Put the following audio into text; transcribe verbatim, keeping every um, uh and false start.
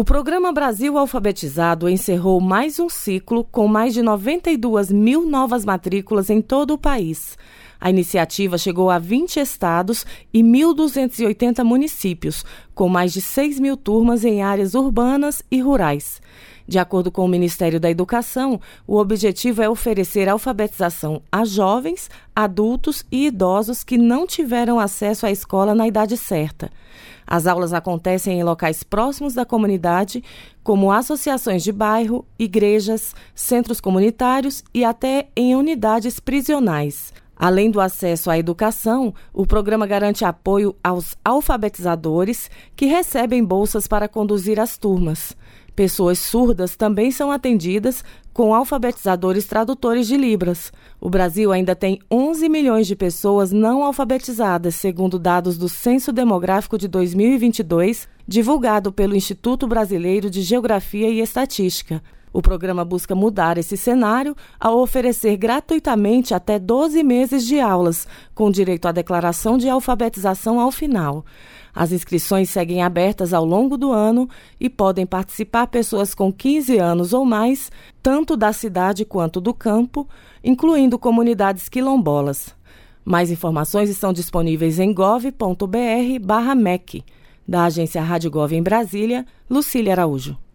O Programa Brasil Alfabetizado encerrou mais um ciclo com mais de noventa e duas mil novas matrículas em todo o país. A iniciativa chegou a vinte estados e mil duzentos e oitenta municípios, com mais de seis mil turmas em áreas urbanas e rurais. De acordo com o Ministério da Educação, o objetivo é oferecer alfabetização a jovens, adultos e idosos que não tiveram acesso à escola na idade certa. As aulas acontecem em locais próximos da comunidade, como associações de bairro, igrejas, centros comunitários e até em unidades prisionais. Além do acesso à educação, o programa garante apoio aos alfabetizadores que recebem bolsas para conduzir as turmas. Pessoas surdas também são atendidas com alfabetizadores tradutores de Libras. O Brasil ainda tem onze milhões de pessoas não alfabetizadas, segundo dados do Censo Demográfico de dois mil e vinte e dois, divulgado pelo Instituto Brasileiro de Geografia e Estatística. O programa busca mudar esse cenário ao oferecer gratuitamente até doze meses de aulas, com direito à declaração de alfabetização ao final. As inscrições seguem abertas ao longo do ano e podem participar pessoas com quinze anos ou mais, tanto da cidade quanto do campo, incluindo comunidades quilombolas. Mais informações estão disponíveis em gov ponto br barra M E C. Da agência Rádio Gov em Brasília, Lucília Araújo.